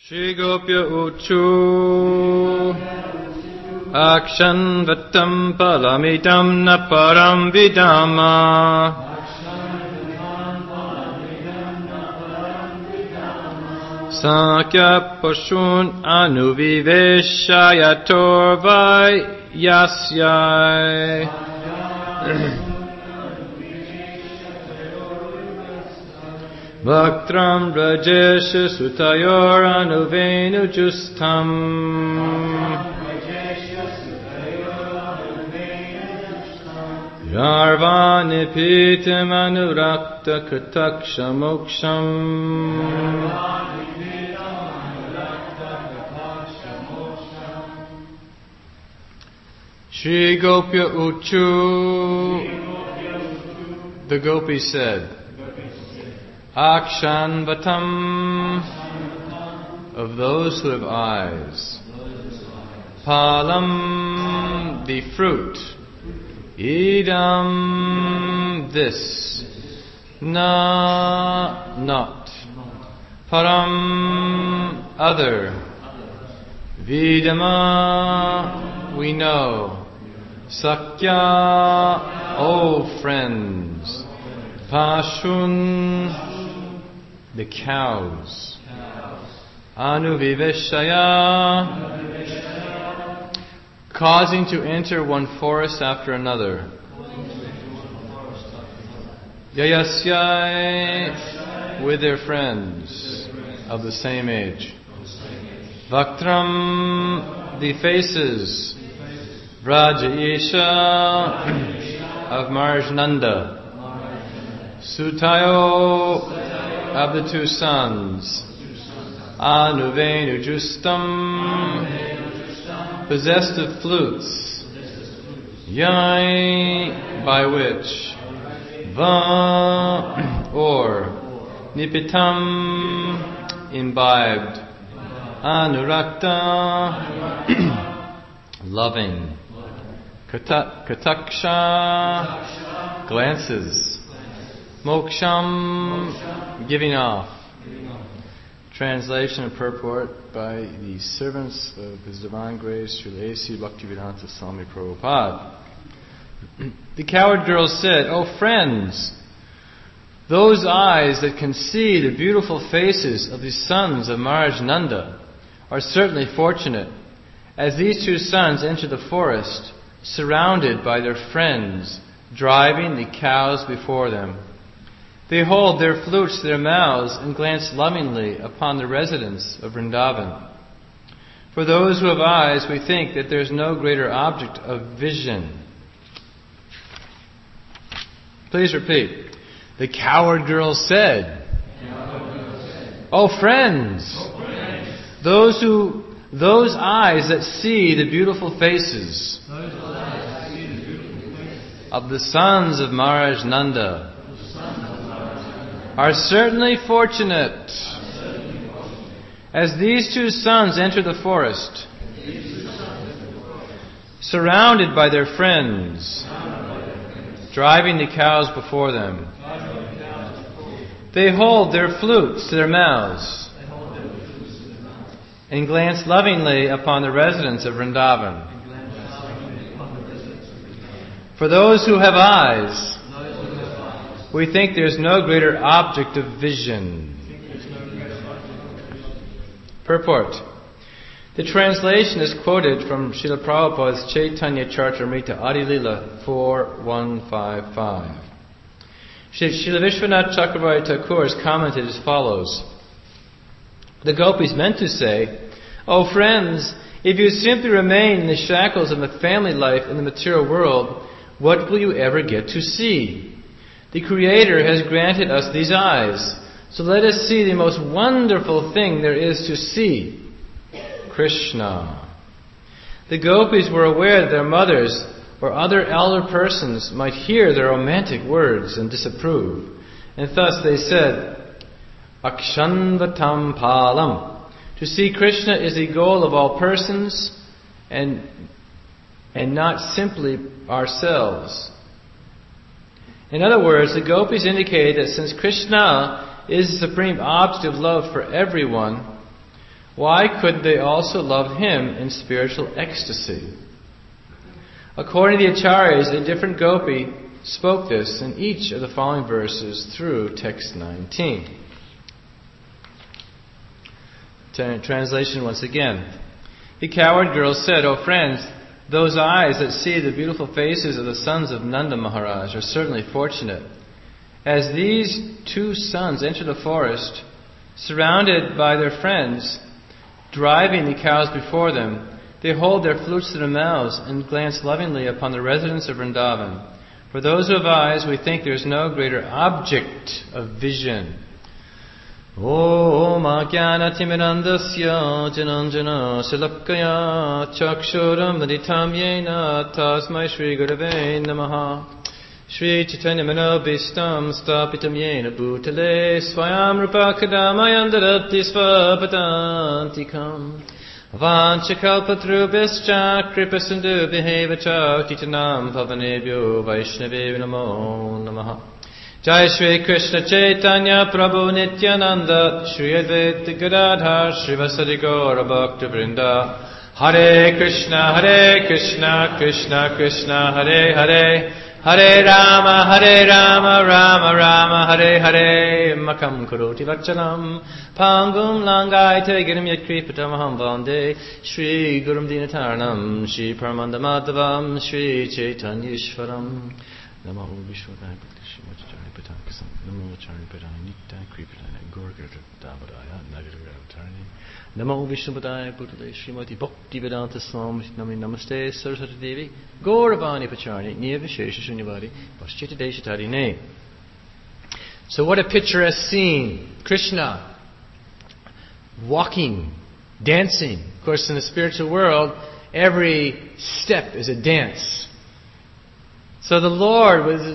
Shri Gopya Uchu Akshan Vatam Palamitam Na Param Vidama Sakya Pashun Anuviveshayator Vai Yasyai Bhaktram Rajesha Sutayor Anuvenu Justam Yarvani Pitam Anurakta Kataksha Moksham Shri Gopya Uchu. The Gopi said, Akshan Vatam, of those who have eyes. Palam, the fruit. Idam, this. Na, not. Param, other. Vidama, we know. Sakya, O friends. Pashun, the cows. Anuviveshaya, causing to enter one forest after another. Yayasyai, with their friends of the same age. Vaktram, the faces. Vraja of Marjnanda. Sutayo, of the two sons. Anuvenu Justam, possessed of flutes. Yai, by which. Va, or. Nipitam, imbibed. Anurakta, loving. Kataksha, glances. Moksham, giving off. Translation and purport by the servants of His Divine Grace, Srila A.C. Bhaktivedanta Swami Prabhupada. The coward girl said, O friends, those eyes that can see the beautiful faces of the sons of Maharaj Nanda are certainly fortunate, as these two sons enter the forest, surrounded by their friends, driving the cows before them. They hold their flutes to their mouths and glance lovingly upon the residents of Vrindavan. For those who have eyes, we think that there is no greater object of vision. Please repeat. The coward girl said, O friends, those eyes that see the beautiful faces of the sons of Maharaj Nanda are certainly fortunate, as these two sons enter the forest, surrounded by their friends, driving the cows before them. They hold their flutes to their mouths and glance lovingly upon the residents of Vrindavan. For those who have eyes, we think there's no greater object of vision. Purport. The translation is quoted from Srila Prabhupada's Chaitanya Charitamrita Adilila 4155. Srila Vishwanath Chakravarti Thakur has commented as follows. The gopis meant to say, O friends, if you simply remain in the shackles of a family life in the material world, what will you ever get to see? The Creator has granted us these eyes, so let us see the most wonderful thing there is to see, Krishna. The gopis were aware that their mothers or other elder persons might hear their romantic words and disapprove, and thus they said, Akshanvatam Palam. To see Krishna is the goal of all persons and not simply ourselves. In other words, the gopis indicated that since Krishna is the supreme object of love for everyone, why couldn't they also love Him in spiritual ecstasy? According to the Acharyas, a different gopi spoke this in each of the following verses through text 19. Translation once again. The coward girl said, "O friends, those eyes that see the beautiful faces of the sons of Nanda Maharaj are certainly fortunate. As these two sons enter the forest, surrounded by their friends, driving the cows before them, they hold their flutes to their mouths and glance lovingly upon the residents of Vrindavan. For those who have eyes, we think there is no greater object of vision." Om Ajnana Timirandasya Jananjana Salakaya Chakshuram Vaditam Yena Tasmai Shri Gurave Namaha Shri Chaitanya Manobhistam Stapitam Yena Bhutale Swayam Rupa Kadamayandadati Svapatantikam Vanchakalpatrubhischa Kripasindu Behavicha Titanam Pavanebhyo Vaishnavev Namo Namaha Jai Shri Krishna Chaitanya Prabhu Nityananda Shri Advaita Gadadhar Srivasadi Gaura Bhakta Vrinda Hare Krishna Krishna Krishna Hare Hare Hare Rama Rama Rama Hare Hare Makam Karoti Vachanam Pangum Langaita Girim Yat Kripatamaham Vande Shri Gurum Dinatarnam Shri Paramanda Madhavam Shri Chaitanya Ishvaram Namo Vishwadaya Bhakti Shrimati Patakasam Namo Acharya Padaya Nitya Kripadaya Gorgata Davadaya Nagaravatarani Namo Vishnupadaya Bhutale Shrimati Bhakti Vedanta Swami Nami Namaste Saraswati Devi Gauravani Pacharni Niyavishesha Shunyavadi Paschita Deshatadine. So what a picturesque scene. Krishna walking, dancing. Of course, in the spiritual world, every step is a dance. So the Lord was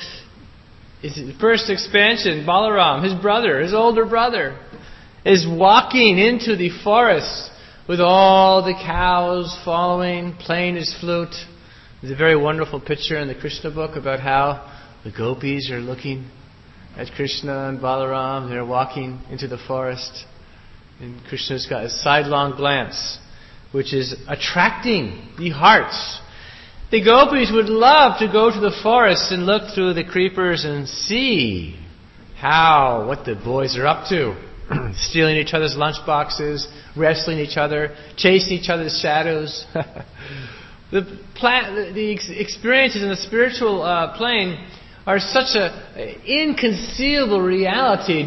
his first expansion, Balaram, his brother, his older brother, is walking into the forest with all the cows following, playing his flute. There's a very wonderful picture in the Krishna book about how the gopis are looking at Krishna and Balaram. They're walking into the forest, and Krishna's got a sidelong glance, which is attracting the hearts. The gopis would love to go to the forest and look through the creepers and see what the boys are up to. Stealing each other's lunchboxes, wrestling each other, chasing each other's shadows. The experiences in the spiritual plane are such an inconceivable reality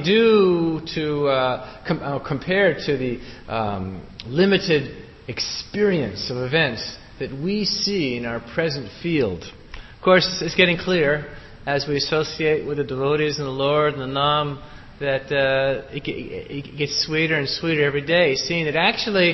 compared to the limited experience of events that we see in our present field. Of course, it's getting clear as we associate with the devotees and the Lord and the Nam that it gets sweeter and sweeter every day, seeing that actually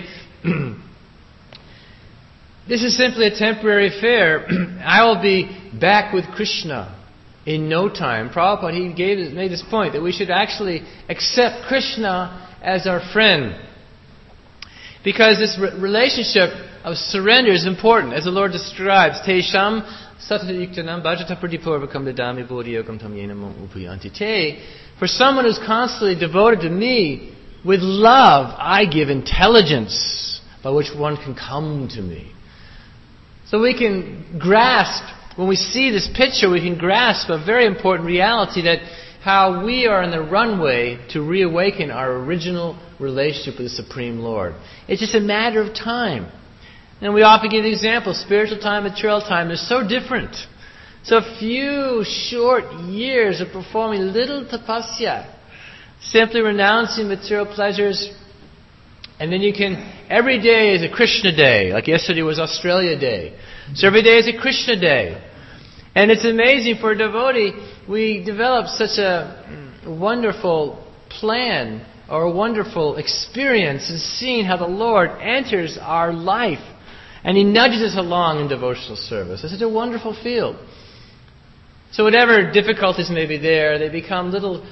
this is simply a temporary affair. I will be back with Krishna in no time. Prabhupada, he made this point that we should actually accept Krishna as our friend. Because this relationship of surrender is important, as the Lord describes. Tesham satatayuktanam bhajata pradipurvakam dadami bodhiyogam tam yenam upayanti te. For someone who's constantly devoted to me, with love I give intelligence by which one can come to me. So we can grasp, when we see this picture, we can grasp a very important reality, that how we are in the runway to reawaken our original relationship with the Supreme Lord. It's just a matter of time. And we often give the example, spiritual time, material time is so different. So a few short years of performing little tapasya, simply renouncing material pleasures, and then you can, every day is a Krishna day, like yesterday was Australia Day. So every day is a Krishna day. And it's amazing for a devotee, we develop such a wonderful plan or a wonderful experience in seeing how the Lord enters our life and He nudges us along in devotional service. It's such a wonderful field. So whatever difficulties may be there, they become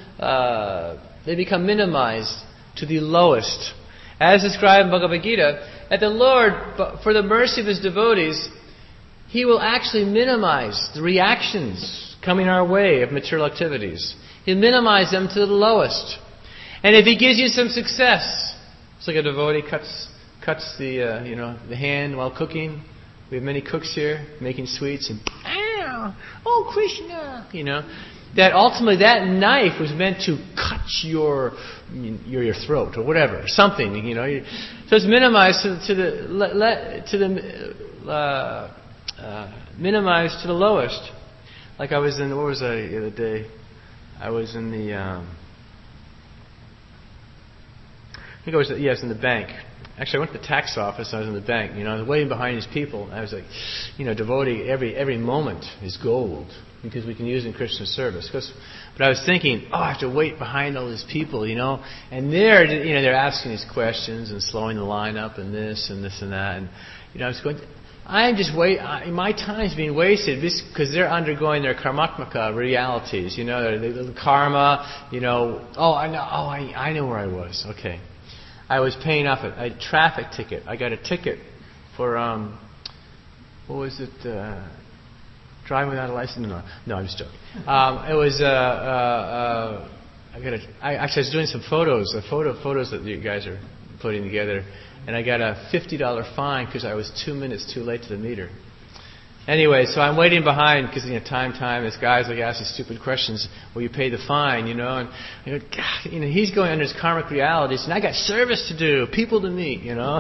minimized to the lowest. As described in Bhagavad Gita, that the Lord, for the mercy of His devotees, He will actually minimize the reactions coming our way of material activities. He'll minimize them to the lowest. And if He gives you some success, It's like a devotee cuts the hand while cooking. We have many cooks here making sweets, and oh Krishna, that ultimately that knife was meant to cut your throat or whatever, something, So it's minimized minimized to the lowest. Like I was in, where was I the other day? I was in the, I was in the bank. Actually, I went to the tax office. I was in the bank. I was waiting behind these people. I was like, devotee. Every moment is gold because we can use it in Krishna service. But I was thinking, I have to wait behind all these people, and they're asking these questions and slowing the line up and this and that, and I was going. I'm just my time's being wasted because they're undergoing their karmatmaka realities. The karma. I know. I know where I was. Okay. I was paying off a traffic ticket. I got a ticket for what was it? Driving without a license? No, I'm just joking. It was I was doing some photos that you guys are putting together, and I got a $50 fine because I was 2 minutes too late to the meter. Anyway, so I'm waiting behind because time. This guy's like asking stupid questions. Will you pay the fine? And I go, God, he's going under his karmic realities, and I got service to do, people to meet,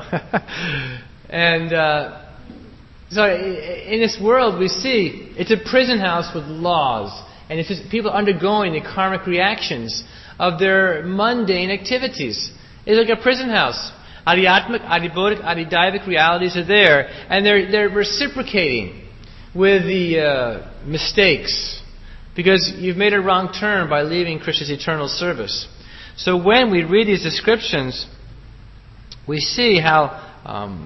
And so in this world, we see it's a prison house with laws, and it's just people undergoing the karmic reactions of their mundane activities. It's like a prison house. Adhyatmic, adhibodhic, adhidaivic realities are there, and they're reciprocating with the mistakes, because you've made a wrong turn by leaving Krishna's eternal service. So when we read these descriptions, we see how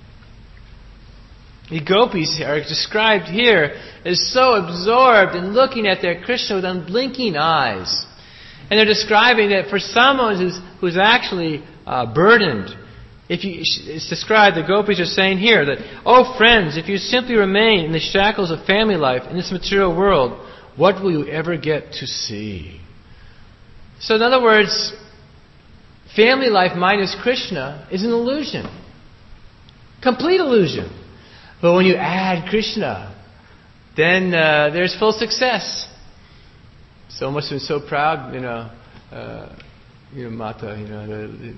the gopis are described here as so absorbed in looking at their Krishna with unblinking eyes. And they're describing that for someone who's actually burdened, it's described, the gopis are saying here that, oh friends, if you simply remain in the shackles of family life in this material world, what will you ever get to see? So in other words, family life minus Krishna is an illusion. Complete illusion. But when you add Krishna, then there's full success. So I must have been so proud, Mata,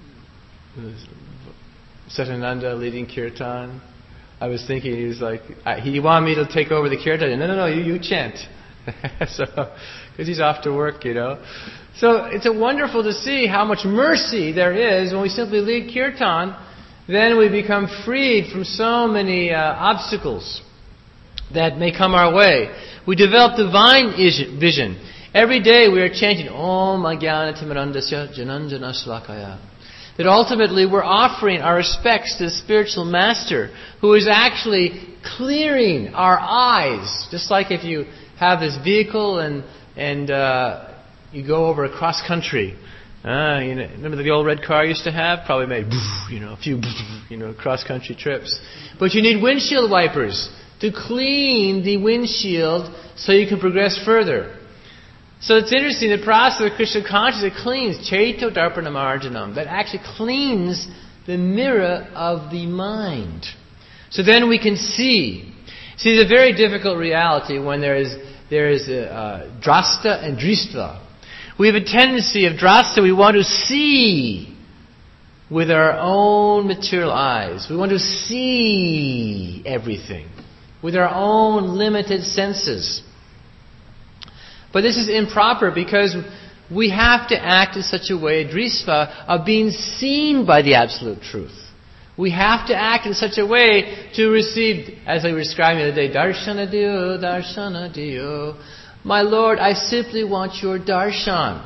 Satananda leading kirtan. I was thinking he was like, he wanted me to take over the kirtan. No, you chant. Because he's off to work, So it's wonderful to see how much mercy there is when we simply lead kirtan. Then we become freed from so many obstacles that may come our way. We develop divine vision. Every day we are chanting Om Ajnanatimirandasya Jananjana Shlakaya. That ultimately we're offering our respects to the spiritual master who is actually clearing our eyes. Just like if you have this vehicle and you go over a cross country. Remember the old red car you used to have? Probably made a few cross country trips. But you need windshield wipers to clean the windshield so you can progress further. So it's interesting, the process of Krishna consciousness, it cleans Chaito Darpanamarjanam, that actually cleans the mirror of the mind. So then we can see. See, it's a very difficult reality when there is drasta and dristva. We have a tendency of drasta, we want to see with our own material eyes. We want to see everything with our own limited senses. But this is improper because we have to act in such a way, drisva, of being seen by the absolute truth. We have to act in such a way to receive, as I was describing the other day, darshana diyo, darshana diyo. My Lord, I simply want your darshan.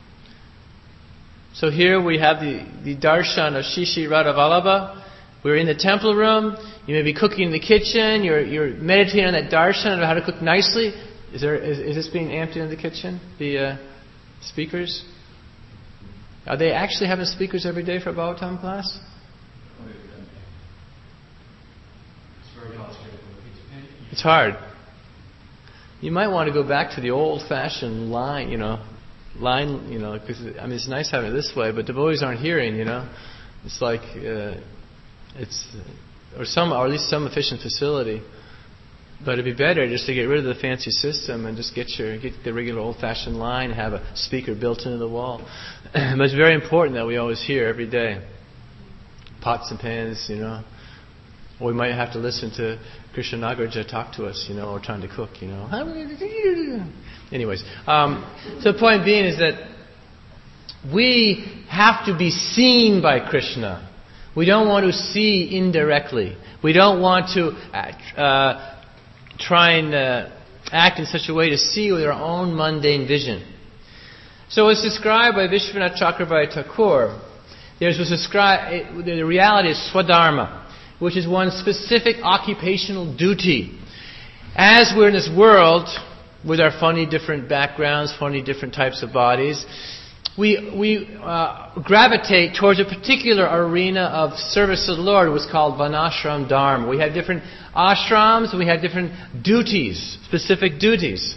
So here we have the darshan of Shishi Radha Vallabha. We're in the temple room. You may be cooking in the kitchen. You're meditating on that darshan of how to cook nicely. Is this being amped in the kitchen? The speakers? Are they actually having speakers every day for a Bhagavatam class? It's hard. You might want to go back to the old-fashioned line, because it's nice having it this way, but devotees aren't hearing, It's like or at least some efficient facility. But it'd be better just to get rid of the fancy system and just get the regular old-fashioned line, have a speaker built into the wall. But it's very important that we always hear every day. Pots and pans, Or we might have to listen to Krishna Nagaraj talk to us, or trying to cook, Anyways, so the point being is that we have to be seen by Krishna. We don't want to see indirectly. We don't want to try and act in such a way to see with our own mundane vision. So it's described by Vishwanath Chakravarti Thakur. The reality is swadharma, which is one's specific occupational duty. As we're in this world, with our funny different backgrounds, funny different types of bodies, we gravitate towards a particular arena of service to the Lord, what's called Varnashram Dharma. We have different ashrams, we have different duties, specific duties.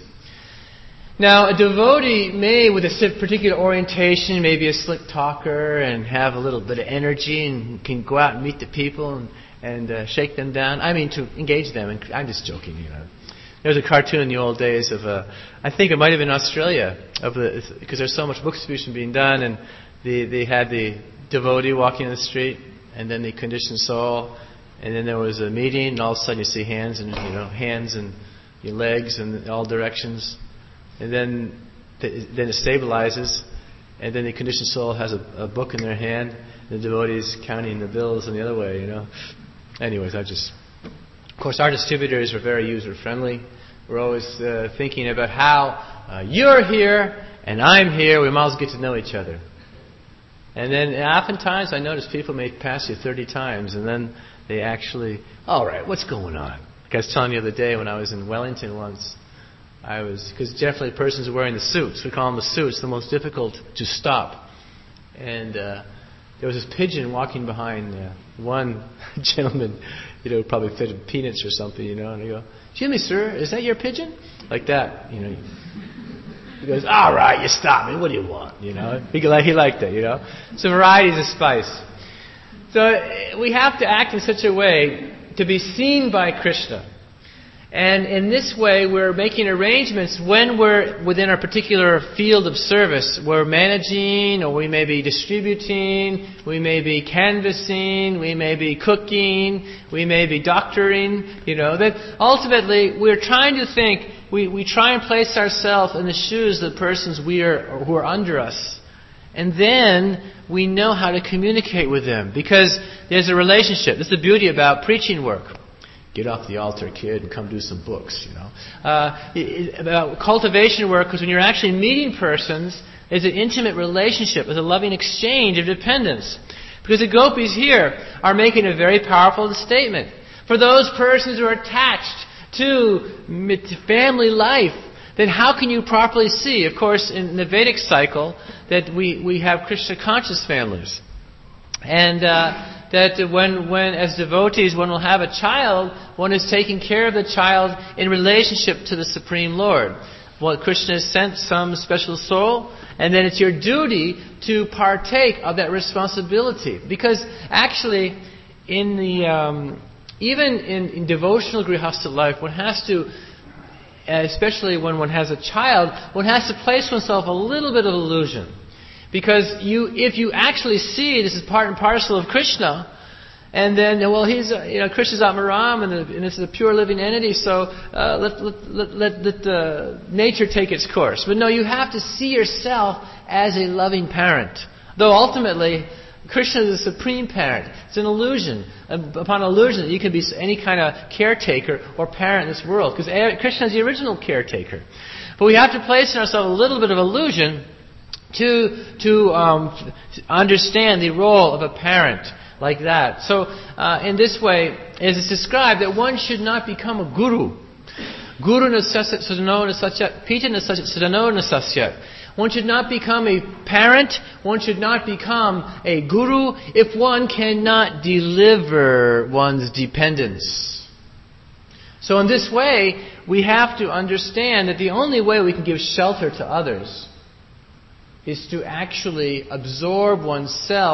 Now, a devotee may, with a particular orientation, may be a slick talker and have a little bit of energy and can go out and meet the people and shake them down. I mean, to engage them. And I'm just joking, There was a cartoon in the old days of, I think it might have been Australia, because there's so much book distribution being done, and they had the devotee walking in the street, and then the conditioned soul, and then there was a meeting, and all of a sudden you see hands and your legs in all directions, and then it stabilizes, and then the conditioned soul has a book in their hand, and the devotee is counting the bills in the other way, Anyways, of course, our distributors are very user-friendly. We're always thinking about how you're here and I'm here. We might as well get to know each other. And then oftentimes I notice people may pass you 30 times and then they actually, all right, what's going on? Like I was telling you the other day when I was in Wellington once, because generally persons are wearing the suits. We call them the suits, the most difficult to stop. And there was this pigeon walking behind one gentleman, probably fed peanuts or something, and I go, "Excuse me, sir, is that your pigeon?" Like that, He goes, "All right, you stop me. What do you want?" He liked that, So varieties of spice. So we have to act in such a way to be seen by Krishna. And in this way, we're making arrangements when we're within a particular field of service. We're managing, or we may be distributing, we may be canvassing, we may be cooking, we may be doctoring, that ultimately we're trying to think, we try and place ourselves in the shoes of the persons who are under us. And then we know how to communicate with them, because there's a relationship. This is the beauty about preaching work. Get off the altar, kid, and come do some books, About cultivation work, because when you're actually meeting persons, there's an intimate relationship, there's a loving exchange of dependence. Because the gopis here are making a very powerful statement. For those persons who are attached to family life, then how can you properly see? Of course, in the Vedic cycle, that we have Krishna conscious families. And that when as devotees, one will have a child, one is taking care of the child in relationship to the Supreme Lord. Well, Krishna has sent some special soul, and then it's your duty to partake of that responsibility. Because actually, in the even in devotional grihastha life, one has to, especially when one has a child, one has to place oneself a little bit of illusion. Because if you actually see this is part and parcel of Krishna, and then, he's Krishna's Atmaram, and it's a pure living entity, so let nature take its course. But no, you have to see yourself as a loving parent. Though ultimately, Krishna is the supreme parent. It's an illusion. Upon illusion that you can be any kind of caretaker or parent in this world, because Krishna is the original caretaker. But we have to place in ourselves a little bit of illusion to understand the role of a parent like that. So in this way, as it's described, that one should not become a guru. Guru nasasyat sadhano nasasyat, pita nasasyat sadhano nasasyat. One should not become a parent, one should not become a guru if one cannot deliver one's dependence. So in this way, we have to understand that the only way we can give shelter to others is to actually absorb oneself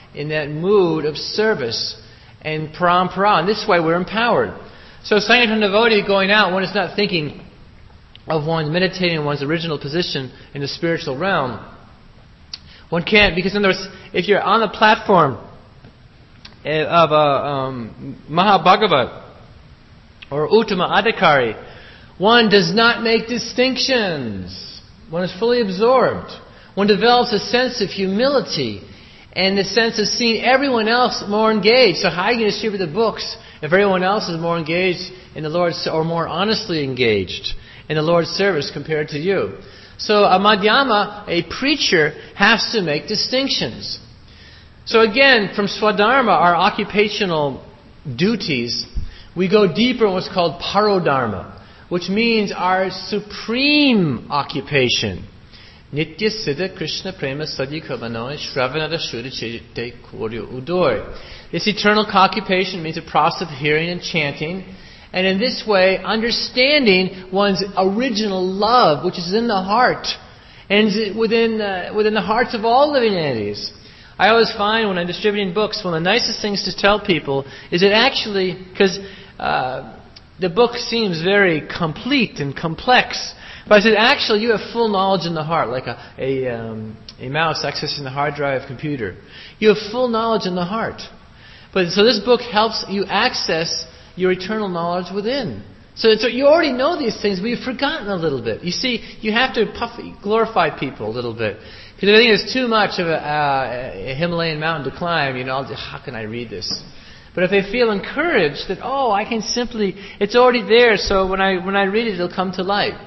in that mood of service and parampara. And this way we're empowered. So Sankirtan devotee going out, one is not thinking of one meditating on one's original position in the spiritual realm. One can't, because in other words, if you're on the platform of Mahabhagavat or Uttama Adhikari, one does not make distinctions. One is fully absorbed. One develops a sense of humility and the sense of seeing everyone else more engaged. So how are you going to distribute the books if everyone else is more engaged in the Lord's, or more honestly engaged in the Lord's service compared to you? So a Madhyama, a preacher, has to make distinctions. So again, from Swadharma, our occupational duties, we go deeper in what's called Parodharma, which means our supreme occupation. Nitya Siddha Krishna Prema Sadhikavanoi Shravanada Shuddha Koryo Udoy. This eternal occupation means a process of hearing and chanting, and in this way, understanding one's original love, which is in the heart, and within the hearts of all living entities. I always find when I'm distributing books, one of the nicest things to tell people is that actually, because the book seems very complete and complex, but I said actually you have full knowledge in the heart, like a mouse accessing the hard drive computer. You have full knowledge in the heart. But so this book helps you access your eternal knowledge within. So you already know these things, but you've forgotten a little bit. You see, you have to glorify people a little bit. Because I think it's too much of a Himalayan mountain to climb. How can I read this? But if they feel encouraged that, I can simply, it's already there, so when I read it, it'll come to light.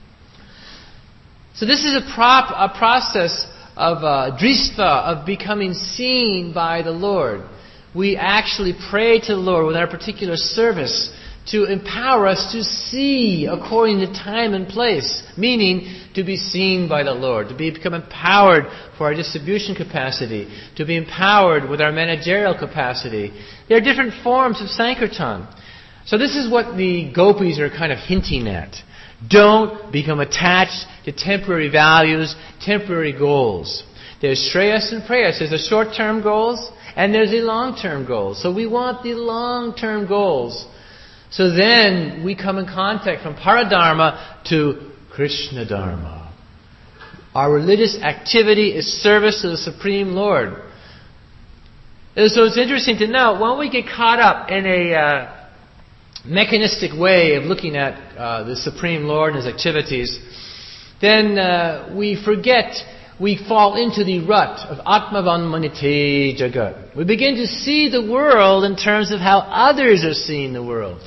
So this is a process of dristva, of becoming seen by the Lord. We actually pray to the Lord with our particular service to empower us to see according to time and place, meaning to be seen by the Lord, to become empowered for our distribution capacity, to be empowered with our managerial capacity. There are different forms of Sankirtan. So this is what the gopis are kind of hinting at. Don't become attached to temporary values, temporary goals. There's Shreyas and Preyas. There's the short-term goals and there's the long-term goals. So we want the long-term goals. So then we come in contact from Paradharma to Krishna Dharma. Our religious activity is service to the Supreme Lord. And so it's interesting to note, when we get caught up in a mechanistic way of looking at the Supreme Lord and His activities, then we forget, we fall into the rut of Atmavan Manite Jagat. We begin to see the world in terms of how others are seeing the world.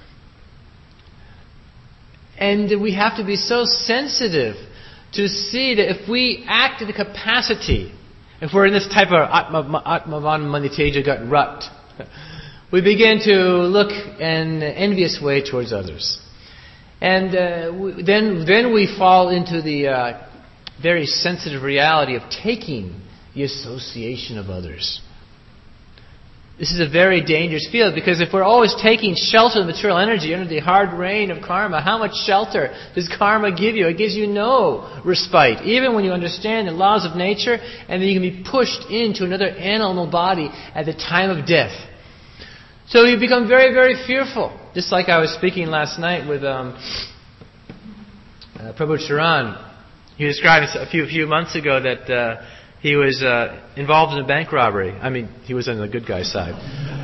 And we have to be so sensitive to see that if we act in the capacity, if we're in this type of Atmavan Manite Jagat rut, we begin to look in an envious way towards others. And then we fall into the very sensitive reality of taking the association of others. This is a very dangerous field, because if we're always taking shelter of material energy under the hard rain of karma, how much shelter does karma give you? It gives you no respite, even when you understand the laws of nature, and then you can be pushed into another animal body at the time of death. So you become very, very fearful. Just like I was speaking last night with Prabhu Charan. He described a few months ago that he was involved in a bank robbery. I mean, he was on the good guy's side.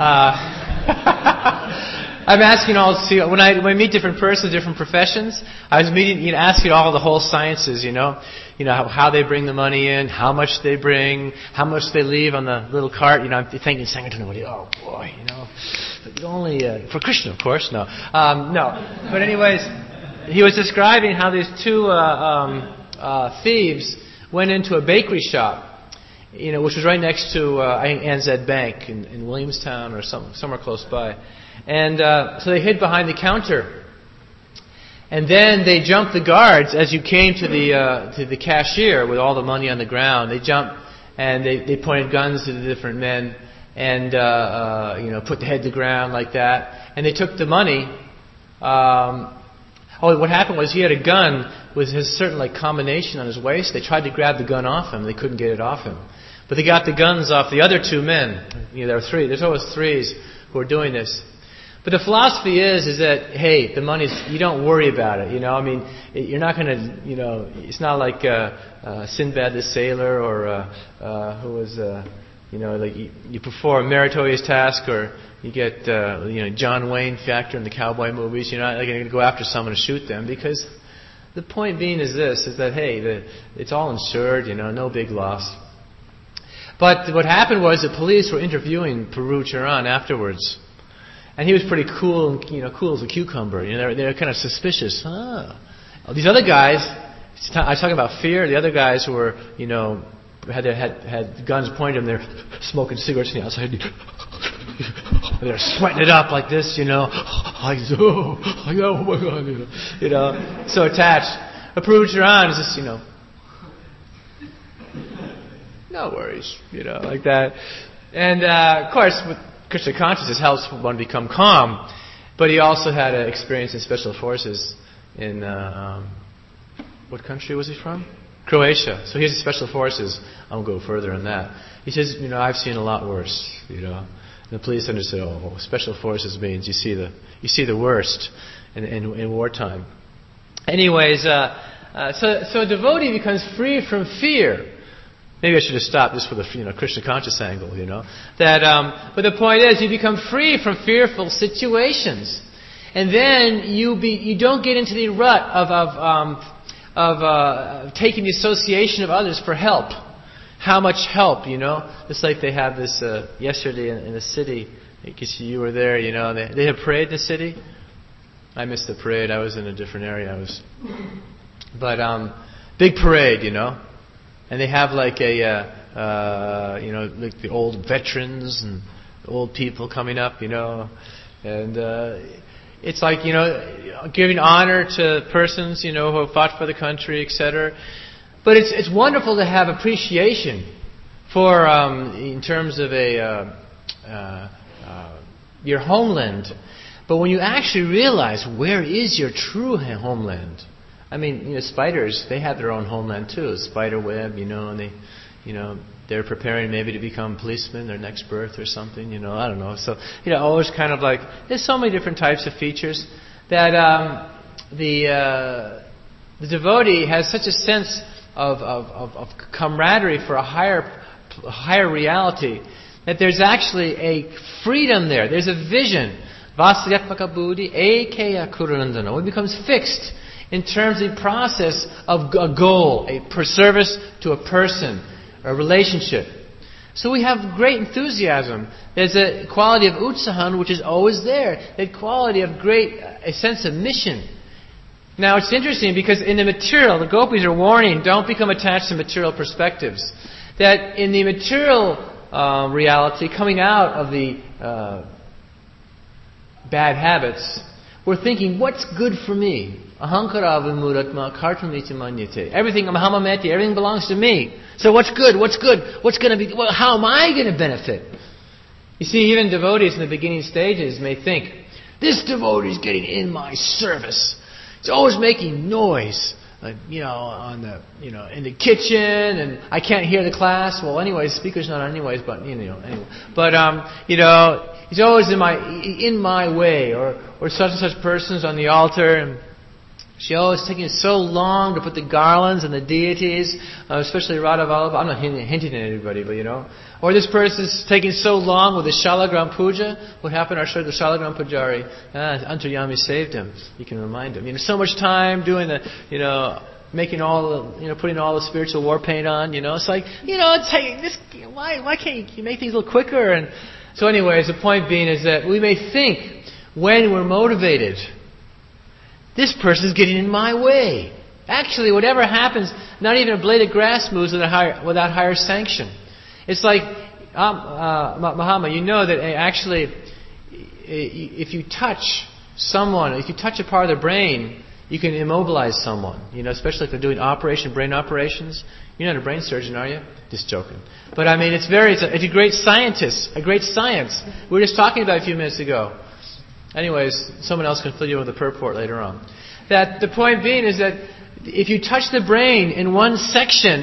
I'm asking when I meet different persons, different professions, I was asking all the whole sciences, how they bring the money in, how much they bring, how much they leave on the little cart. I'm thinking Sankirtan, oh boy, only for Krishna, of course. No. But anyways, he was describing how these two thieves went into a bakery shop, which was right next to ANZ Bank in Williamstown or somewhere close by. And so they hid behind the counter. And then they jumped the guards as you came to the cashier with all the money on the ground. They jumped and they pointed guns to the different men and put the head to the ground like that. And they took the money. What happened was he had a gun with his certain combination on his waist. They tried to grab the gun off him. They couldn't get it off him. But they got the guns off the other two men. There are three. There's always threes who are doing this. But the philosophy is that, hey, the money's, you don't worry about it, you're not going to, it's not like Sinbad the Sailor or who was, like you perform a meritorious task, or you get, John Wayne factor in the cowboy movies. You're not going to go after someone to shoot them, because the point being is that, hey, it's all insured, no big loss. But what happened was the police were interviewing Peru Charan afterwards. And he was pretty cool, cool as a cucumber. They were kind of suspicious. These other guys, I was talking about fear. The other guys who were, had guns pointed at them. They're smoking cigarettes on the outside. They're sweating it up like this, oh my God, so attached. But Peru Charan is just, no worries, like that. And of course, with Krishna consciousness helps one become calm, but he also had an experience in special forces in what country was he from? Croatia. So he's in special forces. I won't go further on that. He says, I've seen a lot worse. And the police understood, special forces means you see the worst in wartime. Anyways, so a devotee becomes free from fear. Maybe I should have stopped just for the Krishna conscious angle, but the point is, you become free from fearful situations, and then you don't get into the rut of taking the association of others for help. How much help, It's like they have this yesterday in the city. Because you were there, They had parade in the city. I missed the parade. I was in a different area. But big parade, And they have like like the old veterans and old people coming up, and it's like, giving honor to persons, who have fought for the country, etc. But it's wonderful to have appreciation for, in terms of your homeland. But when you actually realize where is your true homeland. Spiders, they have their own homeland too, spider web, and they, they're preparing maybe to become policemen, their next birth or something, I don't know. So, always kind of like, there's so many different types of features that the devotee has such a sense of camaraderie for a higher reality, that there's actually a freedom there. There's a vision. Vasaryatmaka buddhi ekeya kurunandana. It becomes fixed in terms of the process of a goal, a service to a person, a relationship. So we have great enthusiasm. There's a quality of utsahan which is always there. That quality of a sense of mission. Now it's interesting because in the material, the gopis are warning, don't become attached to material perspectives. That in the material reality, coming out of the bad habits, we're thinking, what's good for me? Ahankara vimuratma kartamiti manyate. Everything belongs to me. So what's good? What's good? What's going to be? Well, how am I going to benefit? You see, even devotees in the beginning stages may think, this devotee is getting in my service. It's always making noise, in the kitchen, and I can't hear the class. Well, anyways, speaker's not on anyways, but anyway. But he's always in my way, or such and such persons on the altar, and she always taking so long to put the garlands and the deities, especially Radha Vallabha. I'm not hinting at anybody, but Or this person's taking so long with the Shalagram Puja. What happened? The Shalagram Pujari, Antaryami saved him. You can remind him. So much time doing the, making all the, putting all the spiritual war paint on. It's like, it's like this. Why can't you make things a little quicker? And so, anyways, the point being is that we may think when we're motivated, this person's getting in my way. Actually, whatever happens, not even a blade of grass moves without higher sanction. It's like, Mahama, that actually, if you touch someone, if you touch a part of the brain, you can immobilize someone. Especially if they're doing brain operations. You're not a brain surgeon, are you? Just joking. But it's a great scientist, a great science. We were just talking about it a few minutes ago. Anyways, someone else can fill you with the purport later on. That the point being is that if you touch the brain in one section,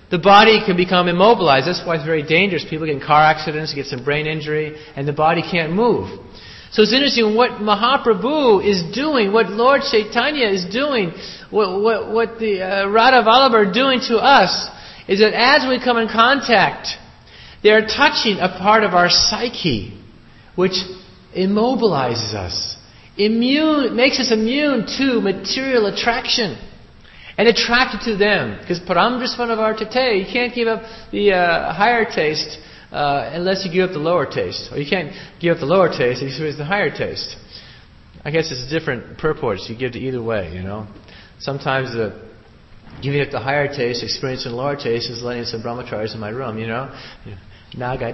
the body can become immobilized. That's why it's very dangerous. People get in car accidents, get some brain injury, and the body can't move. So it's interesting what Mahaprabhu is doing, what Lord Chaitanya is doing, what the Radha Vallabha are doing to us, is that as we come in contact, they are touching a part of our psyche, which immobilizes us, makes us immune to material attraction, and attracted to them. Because Paramdrisvanavartate, you can't give up the higher taste unless you give up the lower taste. Or you can't give up the lower taste if you give the higher taste. I guess it's different purports you give to either way, you know. Sometimes giving up the higher taste, experiencing the lower taste, is letting some brahmacharis in my room, you know. Naga,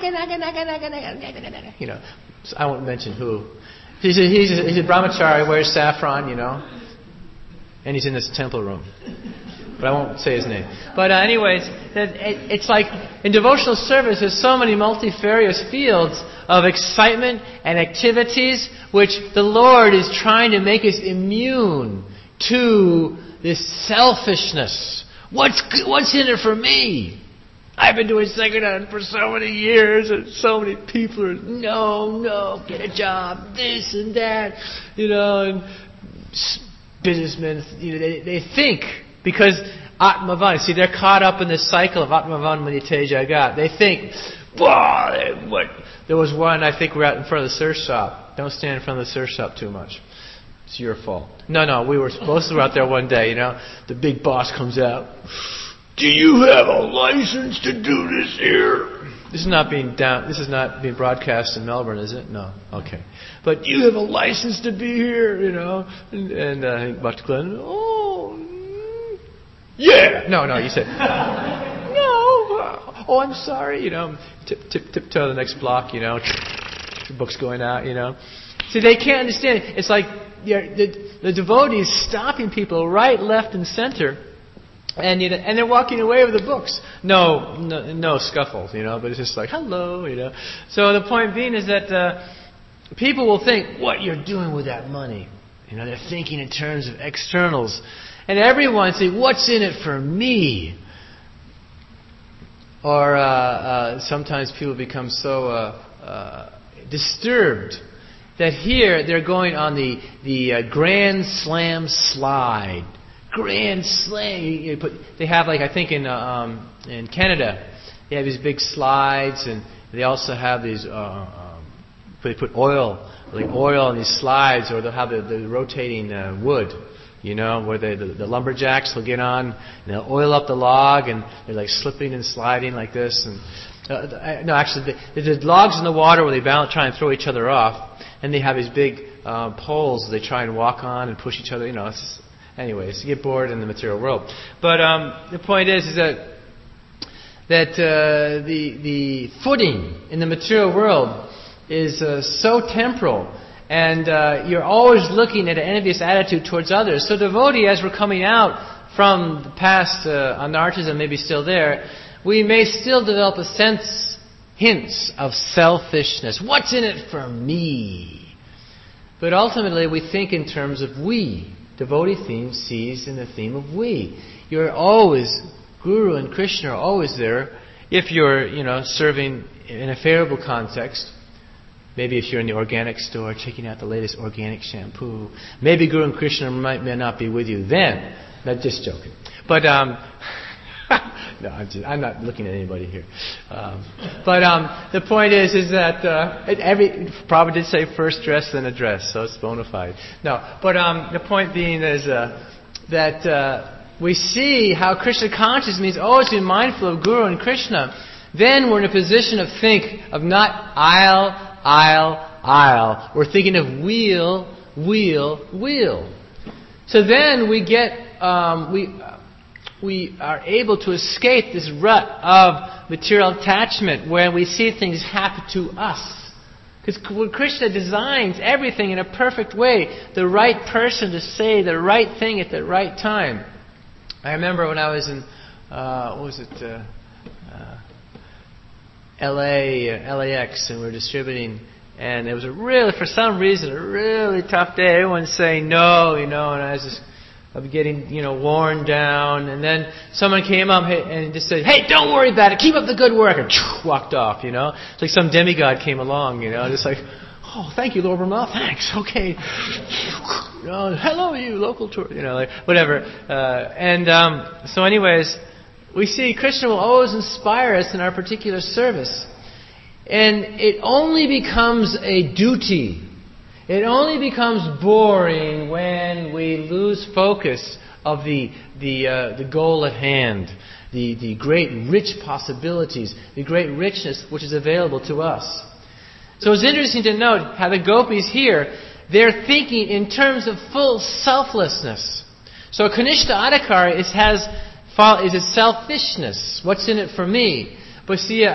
you know. So I won't mention who. He's a brahmachari, wears saffron, you know. And he's in this temple room. But I won't say his name. But anyways, it's like in devotional service there's so many multifarious fields of excitement and activities which the Lord is trying to make us immune to this selfishness. What's in it for me? I've been doing Sankirtan for so many years and so many people are, no, get a job, this and that, you know, and businessmen, you know, they think, because Atmavan, see, they're caught up in this cycle of Atmavan Manite Jagat. They think, there was one, I think we're out in front of the surf shop. Don't stand in front of the surf shop too much. It's your fault. No, we were supposed to go out there one day, you know. The big boss comes out. Do you have a license to do this here? This is not being broadcast in Melbourne, is it? No. Okay. But you have a license to be here, you know. And Bhakti Glenn, yeah. No, you said, no. Oh, I'm sorry, you know. Tiptoe the next block, you know. The book's going out, you know. See, they can't understand. It's like the devotees stopping people right, left, and center. And they're walking away with the books. No scuffles, you know, but it's just like, hello, you know. So the point being is that people will think, what you're doing with that money. You know, they're thinking in terms of externals. And everyone say, what's in it for me? Or sometimes people become so disturbed that here they're going on the Grand Slam slide. Grand Slam. They have, like, I think in Canada, they have these big slides, and they also have these. They put oil in these slides, or they'll have the rotating wood. You know, where the lumberjacks will get on, and they'll oil up the log, and they're like slipping and sliding like this. And there's logs in the water where they try and throw each other off, and they have these big poles they try and walk on and push each other. You know, it's just, anyways, you get bored in the material world. But the point is that the footing in the material world is so temporal, and you're always looking at an envious attitude towards others. So devotee, as we're coming out from the past anarchism, maybe still there, we may still develop hints of selfishness. What's in it for me? But ultimately, we think in terms of we. Devotee theme sees in the theme of we. You're always, Guru and Krishna are always there. If you're, serving in a favorable context, maybe if you're in the organic store checking out the latest organic shampoo, maybe Guru and Krishna may not be with you then. No, just joking. But no, I'm not looking at anybody here. But the point is that Prabhupada did say first dress then address, so it's bona fide. No, but the point being is that we see how Krishna consciousness means always be mindful of Guru and Krishna. Then we're in a position of not aisle. We're thinking of wheel. So then we get we are able to escape this rut of material attachment where we see things happen to us. Because when Krishna designs everything in a perfect way, the right person to say the right thing at the right time. I remember when I was in, LAX, and we were distributing, and it was for some reason, a really tough day. Everyone's saying no, and I was just of getting, worn down. And then someone came up and just said, "Hey, don't worry about it. Keep up the good work," and walked off. It's like some demigod came along. Just like, "Oh, thank you, Lord Brahma. Thanks. Okay. Hello, you local tour." Like whatever. So, anyways, we see Krishna will always inspire us in our particular service, and it only becomes a duty. It only becomes boring when we lose focus of the goal at hand, the great rich possibilities, the great richness which is available to us. So it's interesting to note how the gopis here, they're thinking in terms of full selflessness. So Kanishta Adhikari is a selfishness. What's in it for me? But see,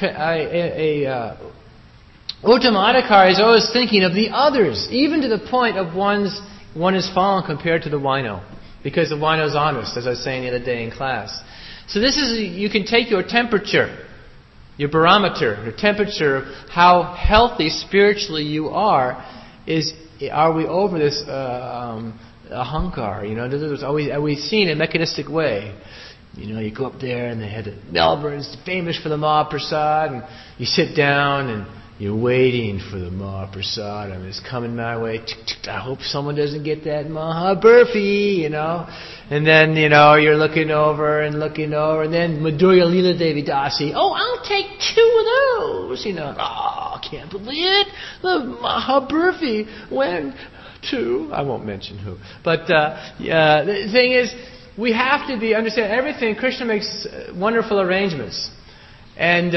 Uttama Adhikari is always thinking of the others, even to the point of one is fallen compared to the wino, because the wino is honest, as I was saying the other day in class. So you can take your temperature, your barometer, your temperature of how healthy spiritually you are. Are we over this ahankar? Are we seen in a mechanistic way? You go up there and they had Melbourne's famous for the Mahaprasad, and you sit down and you're waiting for the Mahaprasad. It's coming my way. I hope someone doesn't get that Mahaburfi, And then, you're looking over, and then Madhurya Leela Devi Dasi, "Oh, I'll take 2 of those, Oh, I can't believe it. The Mahaburfi went to," I won't mention who. But the thing is, we have to understand everything. Krishna makes wonderful arrangements. And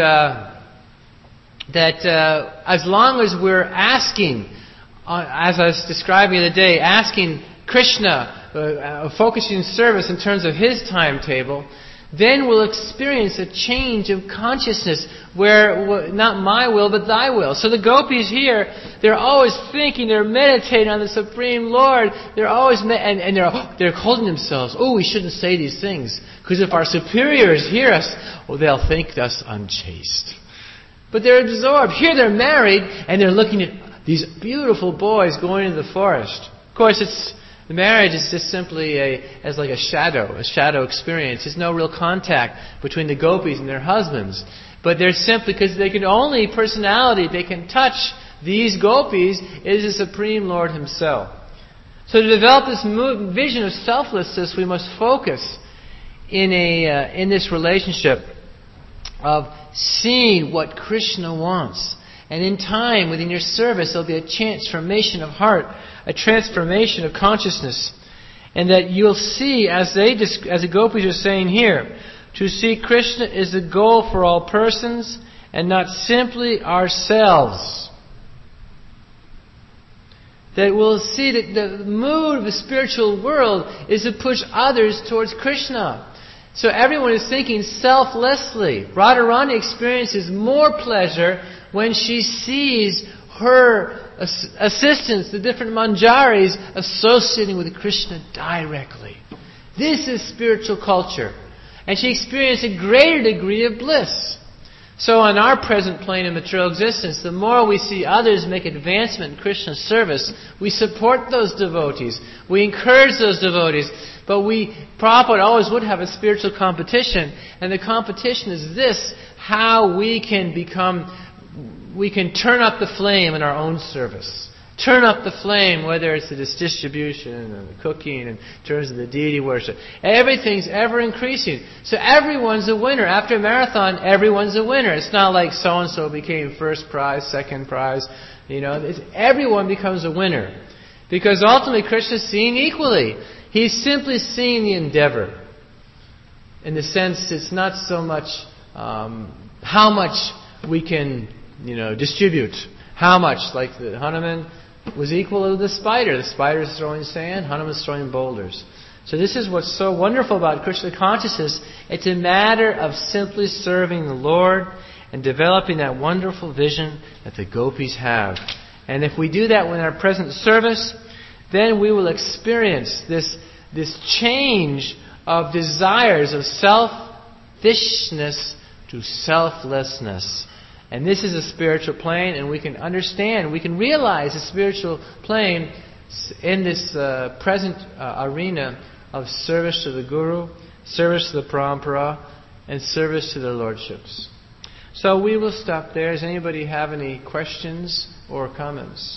that as long as we're asking, as I was describing the other day, asking Krishna, focusing service in terms of His timetable, then we'll experience a change of consciousness where not my will but Thy will. So the gopis here, they're always thinking, they're meditating on the Supreme Lord. They're always and they're holding themselves. "Oh, we shouldn't say these things, because if our superiors hear us, they'll think us unchaste." But they're absorbed. Here they're married, and they're looking at these beautiful boys going into the forest. Of course, the marriage is just simply as like a shadow experience. There's no real contact between the gopis and their husbands. But they're simply, because they can only personality they can touch these gopis is the Supreme Lord Himself. So to develop this vision of selflessness, we must focus in this relationship of seeing what Krishna wants. And in time, within your service, there'll be a transformation of heart, a transformation of consciousness. And that you'll see, as the gopis are saying here, to see Krishna is the goal for all persons and not simply ourselves. That we'll see that the mood of the spiritual world is to push others towards Krishna. So everyone is thinking selflessly. Radharani experiences more pleasure when she sees her assistants, the different manjaris, associating with Krishna directly. This is spiritual culture. And she experienced a greater degree of bliss. So on our present plane of material existence, the more we see others make advancement in Krishna's service, we support those devotees. We encourage those devotees. But Prabhupada always would have a spiritual competition. And the competition is this: how we can turn up the flame in our own service. Turn up the flame, whether it's the distribution and the cooking in terms of the deity worship. Everything's ever increasing. So everyone's a winner. After a marathon, everyone's a winner. It's not like so-and-so became first prize, second prize. Everyone becomes a winner. Because ultimately Krishna's seen equally. He's simply seeing the endeavor. In the sense, it's not so much how much we can distribute. How much, like the Hanuman was equal to the spider. The spider is throwing sand, Hanuman is throwing boulders. So this is what's so wonderful about Krishna consciousness. It's a matter of simply serving the Lord and developing that wonderful vision that the gopis have. And if we do that in our present service, then we will experience this change of desires of selfishness to selflessness. And this is a spiritual plane, and we can understand, we can realize the spiritual plane in this present arena of service to the Guru, service to the Parampara, and service to the Lordships. So we will stop there. Does anybody have any questions or comments?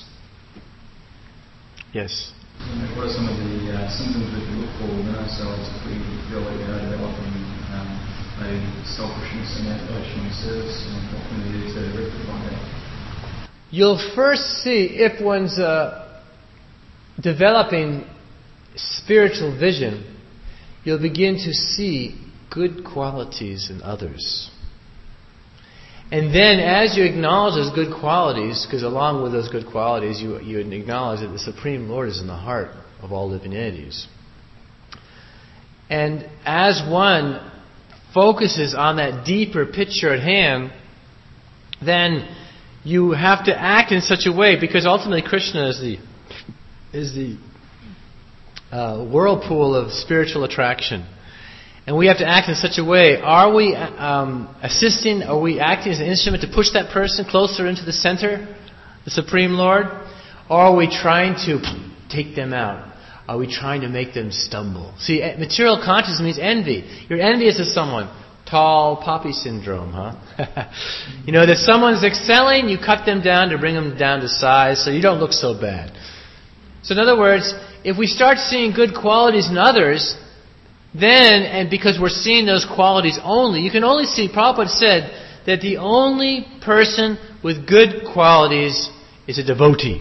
Yes? What are some of the symptoms that we look for in ourselves if we feel like we are developing a selfishness in our relation to service, and what can we do to rectify that? You'll first see if one's developing spiritual vision, you'll begin to see good qualities in others. And then as you acknowledge those good qualities, because along with those good qualities you acknowledge that the Supreme Lord is in the heart of all living entities. And as one focuses on that deeper picture at hand, then you have to act in such a way, because ultimately Krishna is the whirlpool of spiritual attraction. And we have to act in such a way. Are we assisting, are we acting as an instrument to push that person closer into the center, the Supreme Lord? Or are we trying to take them out? Are we trying to make them stumble? See, material consciousness means envy. You're envious of someone. Tall poppy syndrome, huh? That someone's excelling, you cut them down to bring them down to size so you don't look so bad. So in other words, if we start seeing good qualities in others, then, and because we're seeing those qualities only, you can only see, Prabhupada said, that the only person with good qualities is a devotee.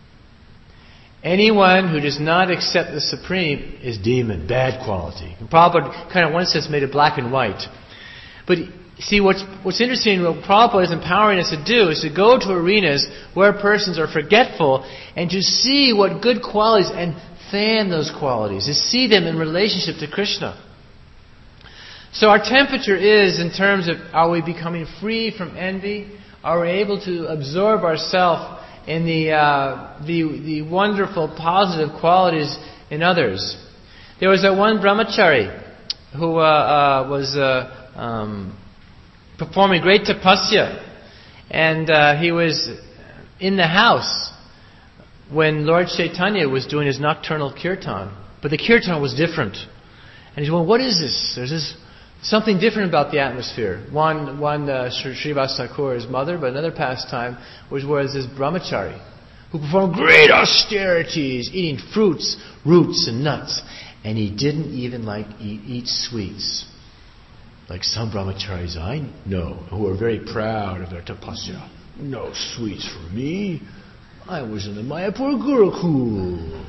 Anyone who does not accept the Supreme is demon, bad quality. And Prabhupada kind of one sense made it black and white. But see, what's interesting, what Prabhupada is empowering us to do is to go to arenas where persons are forgetful and to see what good qualities and fan those qualities, to see them in relationship to Krishna. So our temperature is in terms of, are we becoming free from envy? Are we able to absorb ourselves in the wonderful positive qualities in others? There was that one brahmachari who was performing great tapasya, and he was in the house when Lord Chaitanya was doing his nocturnal kirtan. But the kirtan was different. And he's going, what is this? There's something different about the atmosphere. One Srivas Thakur's mother, but another pastime was this brahmachari who performed great austerities, eating fruits, roots, and nuts. And he didn't even eat sweets. Like some brahmacharis I know who are very proud of their tapasya. No sweets for me. I was in the Mayapur Gurukul.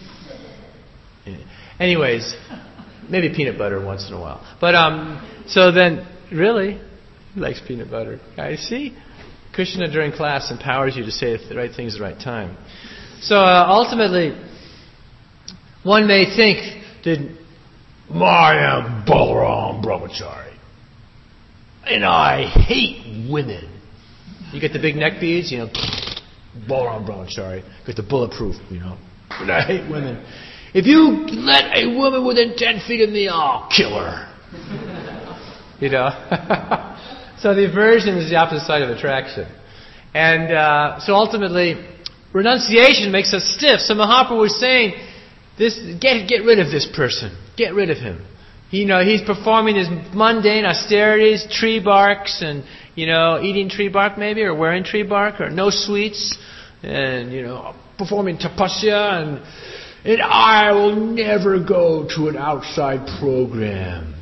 Anyways, maybe peanut butter once in a while. But so then, really, he likes peanut butter. I see. Krishna during class empowers you to say the right things at the right time. So ultimately, one may think that I am Balaram Brahmachari, and I hate women. You get the big neck beads, Balaram Brahmachari, got the bulletproof, But I hate women. If you let a woman within 10 feet of me, I'll kill her. So the aversion is the opposite side of attraction. And so ultimately, renunciation makes us stiff. So Mahaprabhu was saying, get rid of this person. Get rid of him. He's performing his mundane austerities, tree barks, and eating tree bark maybe, or wearing tree bark, or no sweets, and performing tapasya, and I will never go to an outside program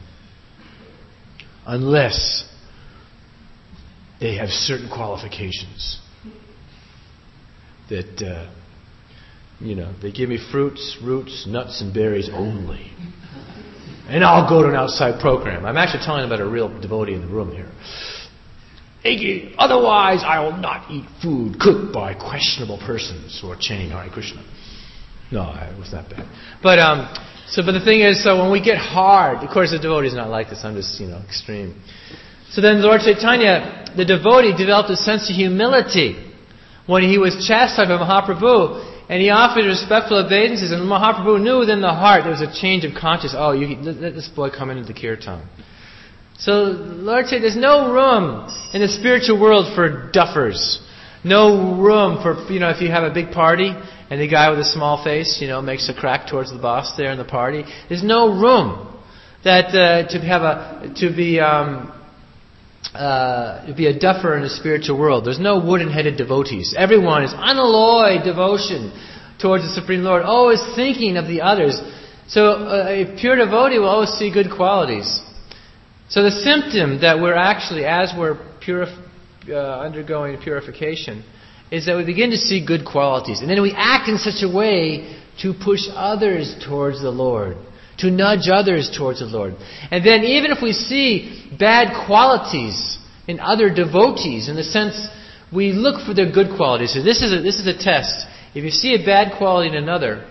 unless they have certain qualifications. That they give me fruits, roots, nuts, and berries only. And I'll go to an outside program. I'm actually telling about a real devotee in the room here. Otherwise, I will not eat food cooked by questionable persons who are chanting Hare Krishna. No, it was not bad. But the thing is, so when we get hard, of course the devotee is not like this. I'm just extreme. So then Lord Chaitanya, the devotee, developed a sense of humility when he was chastised by Mahaprabhu. And he offered respectful obeisances, and Mahaprabhu knew within the heart there was a change of conscience. Oh, let this boy come into the kirtan. So Lord said, there's no room in the spiritual world for duffers. No room for, if you have a big party and the guy with a small face, makes a crack towards the boss there in the party. There's no room that to be a duffer in the spiritual world. There's no wooden-headed devotees. Everyone is unalloyed devotion towards the Supreme Lord, always thinking of the others. So a pure devotee will always see good qualities. So the symptom that we're actually, as we're undergoing purification, is that we begin to see good qualities. And then we act in such a way to push others towards the Lord, to nudge others towards the Lord. And then even if we see bad qualities in other devotees, in the sense we look for their good qualities. So this is a test. If you see a bad quality in another,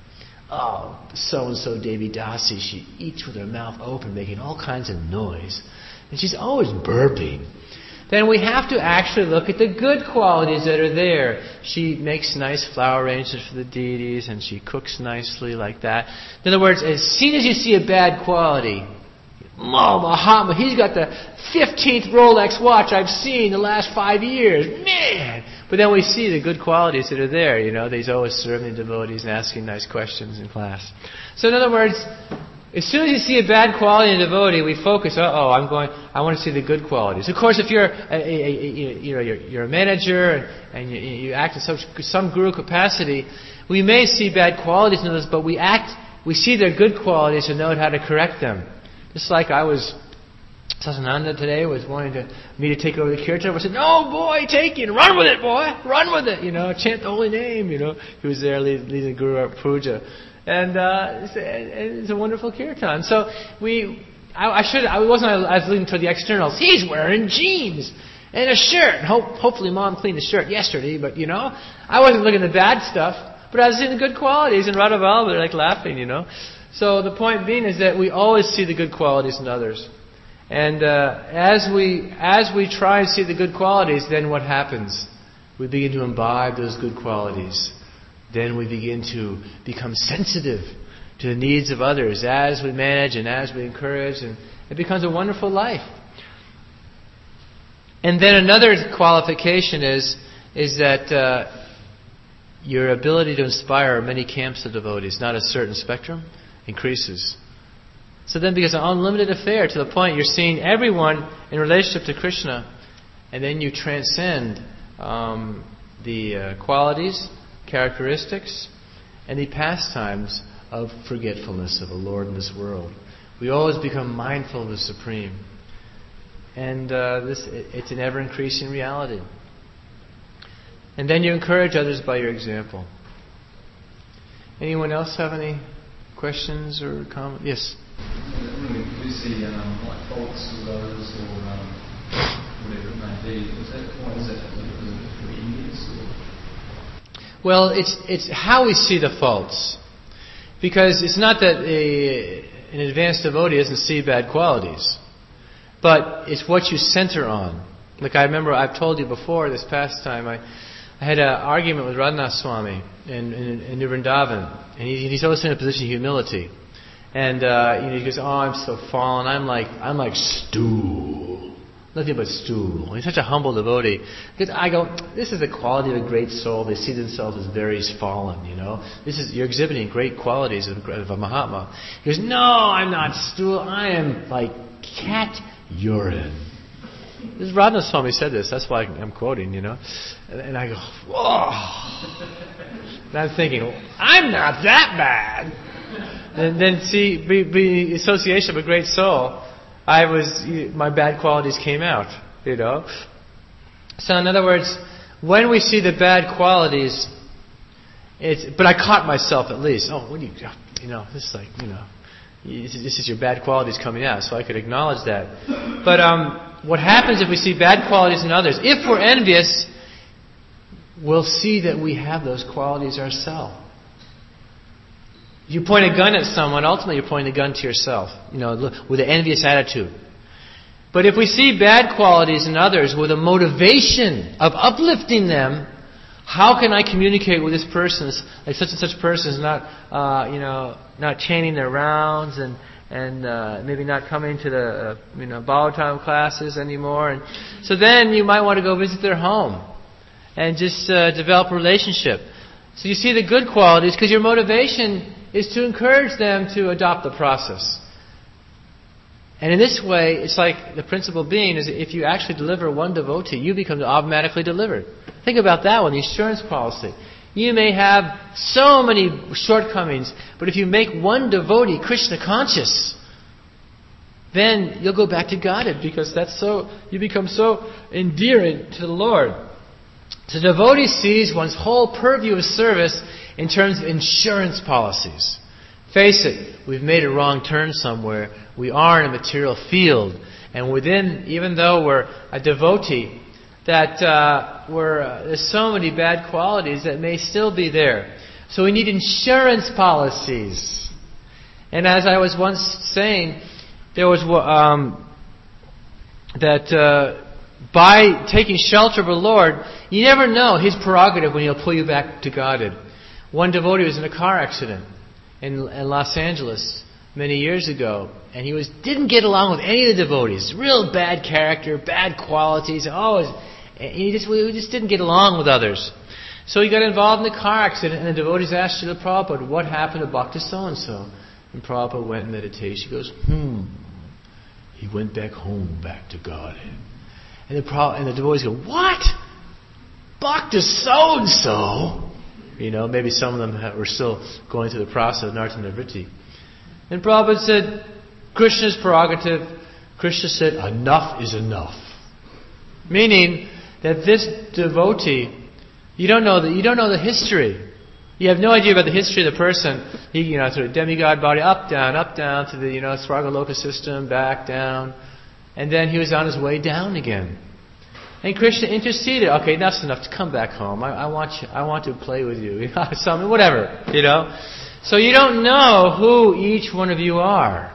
so-and-so Devi Dasi, she eats with her mouth open, making all kinds of noise, and she's always burping. Then we have to actually look at the good qualities that are there. She makes nice flower arrangements for the deities, and she cooks nicely like that. In other words, as soon as you see a bad quality, Mahatma, he's got the 15th Rolex watch I've seen the last 5 years. Man! But then we see the good qualities that are there. He's always serving the devotees and asking nice questions in class. So in other words, as soon as you see a bad quality in a devotee, we focus. I want to see the good qualities. Of course, if you're you're a manager and you act in some guru capacity, we may see bad qualities in others, but we see their good qualities and know how to correct them. Just like Sasananda today was wanting me to take over the kirtan. I said, "No, boy, take it, run with it, boy, run with it. Chant the holy name. He was there leading the Guru Puja. And it's a wonderful kirtan. So I was looking toward the externals. He's wearing jeans and a shirt. Hopefully Mom cleaned the shirt yesterday, but I wasn't looking at the bad stuff, but I was seeing the good qualities. And Radha Vallabha, they're like laughing, So the point being is that we always see the good qualities in others. And as we try and see the good qualities, then what happens? We begin to imbibe those good qualities. Then we begin to become sensitive to the needs of others as we manage and as we encourage, and it becomes a wonderful life. And then another qualification is that your ability to inspire many camps of devotees, not a certain spectrum, increases. So then it becomes an unlimited affair to the point you're seeing everyone in relationship to Krishna, and then you transcend the qualities, characteristics, and the pastimes of forgetfulness of the Lord in this world. We always become mindful of the Supreme. And it's an ever-increasing reality. And then you encourage others by your example. Anyone else have any questions or comments? Yes? When we see faults with others or whatever it may be, why is that for envious? Well, it's how we see the faults. Because it's not that an advanced devotee doesn't see bad qualities, but it's what you center on. Like I remember, I've told you before this past time, I had an argument with Radhanath Swami in New Vrindavan, and he's always in a position of humility. And he goes, I'm so fallen. I'm like stool, nothing but stool. He's such a humble devotee. Because I go, this is the quality of a great soul. They see themselves as very fallen. You're exhibiting great qualities of a Mahatma. He goes, no, I'm not stool. I am like cat urine. This is Radhanath Swami said this. That's why I'm quoting. And I go, whoa. And I'm thinking, I'm not that bad. And then see, be association of a great soul, my bad qualities came out, So in other words, when we see the bad qualities, but I caught myself at least. Oh, what do this is like, this is your bad qualities coming out, so I could acknowledge that. But what happens if we see bad qualities in others? If we're envious, we'll see that we have those qualities ourselves. If you point a gun at someone, ultimately you're pointing the gun to yourself, with an envious attitude. But if we see bad qualities in others with a motivation of uplifting them, how can I communicate with this person? Like such and such person is not chanting their rounds and maybe not coming to the Bhagavatam classes anymore. And so then you might want to go visit their home and just develop a relationship. So you see the good qualities because your motivation is to encourage them to adopt the process. And in this way, it's like the principle being is if you actually deliver one devotee, you become automatically delivered. Think about that one, the assurance policy. You may have so many shortcomings, but if you make one devotee Krishna conscious, then you'll go back to Godhead because you become so endearing to the Lord. So the devotee sees one's whole purview of service in terms of insurance policies. Face it, we've made a wrong turn somewhere. We are in a material field. And even though we're a devotee, that there's so many bad qualities that may still be there. So we need insurance policies. And as I was once saying, there was by taking shelter of the Lord, you never know His prerogative when He'll pull you back to Godhead. One devotee was in a car accident in Los Angeles many years ago, and he didn't get along with any of the devotees. Real bad character, bad qualities. We just didn't get along with others. So he got involved in the car accident, and the devotees asked Srila Prabhupada, what happened to Bhakta so-and-so? And Prabhupada went in meditation. He goes, he went back home, back to Godhead. And the devotees go, what? Bhakta so-and-so? Maybe some of them were still going through the process of Nartana-vritti. And Prabhupada said, Krishna's prerogative. Krishna said, enough is enough. Meaning that this devotee, you don't know the history. You have no idea about the history of the person. He, through a demigod body, up, down, to the, Svargaloka system, back, down. And then he was on his way down again. And Krishna interceded. Okay, enough's enough. To come back home. I want to play with you. Something, whatever. So you don't know who each one of you are.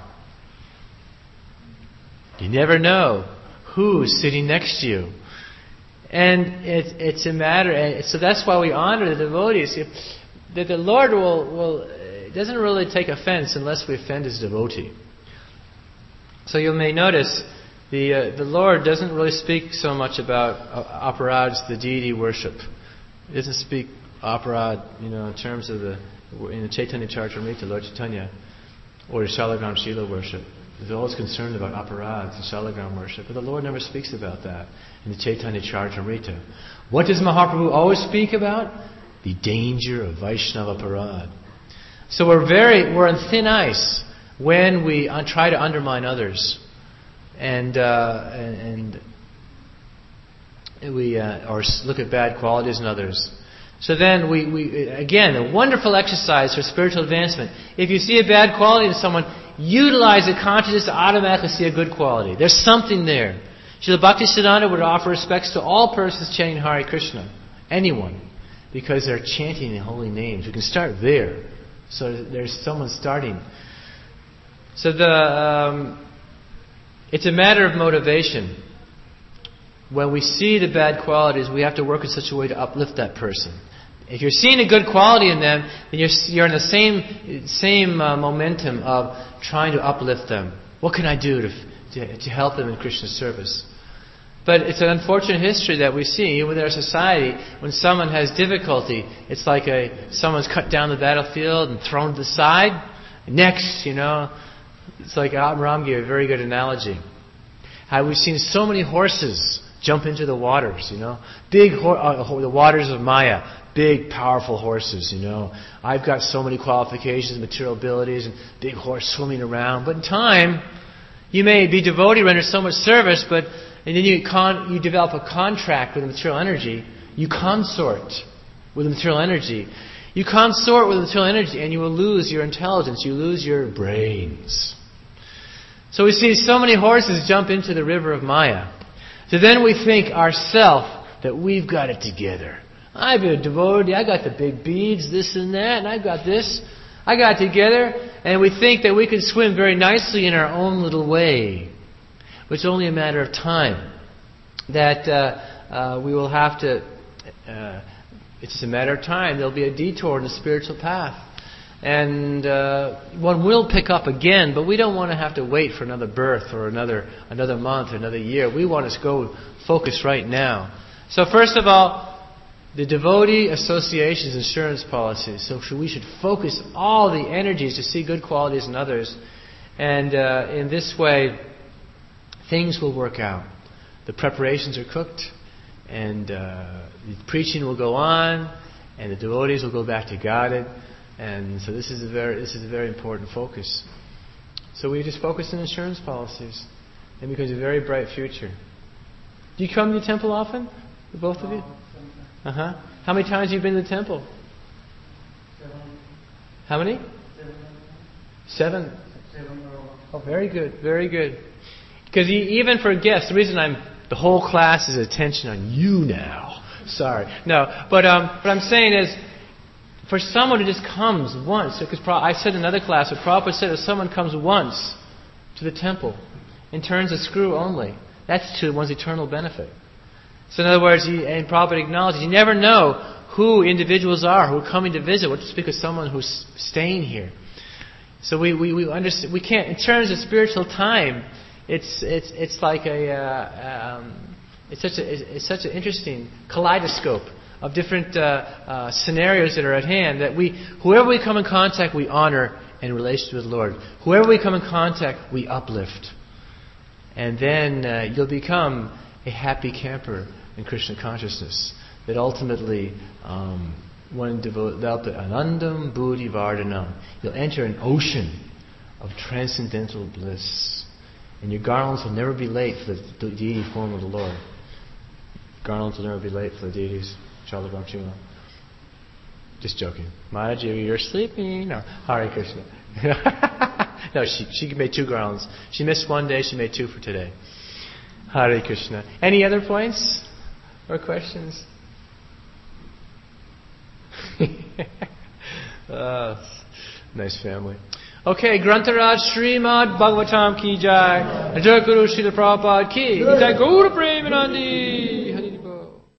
You never know who's sitting next to you. And it's a matter. And so that's why we honor the devotees. That the Lord doesn't really take offense unless we offend His devotee. So you may notice the Lord doesn't really speak so much about aparads, the deity worship. He doesn't speak aparad, in terms of in the Chaitanya Charitamrita, Lord Chaitanya, or the Shalagram Shila worship. They're always concerned about aparads and Shalagram worship, but the Lord never speaks about that in the Chaitanya Charitamrita. What does Mahaprabhu always speak about? The danger of Vaishnava aparad. So we're on thin ice when we try to undermine others. And we or look at bad qualities in others. So then we again, a wonderful exercise for spiritual advancement. If you see a bad quality in someone, utilize the consciousness to automatically see a good quality. There's something there. Srila Bhaktisiddhanta would offer respects to all persons chanting Hare Krishna, anyone, because they're chanting the holy names. We can start there. So there's someone starting. So it's a matter of motivation. When we see the bad qualities, we have to work in such a way to uplift that person. If you're seeing a good quality in them, then you're in the same momentum of trying to uplift them. What can I do to help them in Krishna's service? But it's an unfortunate history that we see within our society. When someone has difficulty, it's like someone's cut down the battlefield and thrown to the side. Next, it's like Ram gave a very good analogy. How we've seen so many horses jump into the waters, big the waters of Maya, big powerful horses, I've got so many qualifications, material abilities, and big horse swimming around. But in time, you may be devotee, render so much service, and then you develop a contract with the material energy. You consort with the material energy. You consort with the material energy, and you will lose your intelligence. You lose your brains. So we see so many horses jump into the river of Maya. So then we think ourselves that we've got it together. I've been a devotee, I got the big beads, this and that, and I've got this. I got it together, and we think that we can swim very nicely in our own little way. But it's only a matter of time that we will have to... it's just a matter of time. There'll be a detour in the spiritual path. And one will pick up again, but we don't want to have to wait for another birth or another month or another year. We want to go focus right now. So first of all, the devotee association's insurance policy. So we should focus all the energies to see good qualities in others. And in this way, things will work out. The preparations are cooked, and the preaching will go on, and the devotees will go back to Godhead. And so this is a very important focus. So we just focus on insurance policies, and it becomes a very bright future. Do you come to the temple often, the both of you? How many times have you been to the temple? 7. How many? 7. 7. Oh, very good, very good. Because even for guests, the reason the whole class is attention on you now. Sorry, no, but what I'm saying is, for someone who just comes once, because I said in another class, what Prabhupada said, if someone comes once to the temple and turns a screw only, that's to one's eternal benefit. So in other words, and Prabhupada acknowledges, you never know who individuals are who are coming to visit. What to speak of someone who's staying here. So we understand, we can't, in terms of spiritual time, it's like it's such an interesting kaleidoscope of different scenarios that are at hand, that whoever we come in contact, we honor in relation with the Lord. Whoever we come in contact, we uplift. And then you'll become a happy camper in Krishna consciousness. That ultimately, anandam buddhi vardhanam, you'll enter an ocean of transcendental bliss. And your garlands will never be late for the deity form of the Lord. Garlands will never be late for the deities. Chalabam Chima. Just joking. Mataji, you're sleeping. No, Hare Krishna. No, she made 2 garlands. She missed one day, she made 2 for today. Hare Krishna. Any other points or questions? Nice family. Okay, Grantaraj Srimad Bhagavatam ki jai. Jai Guru Srila Prabhupada ki. Jai Guru Premanandi.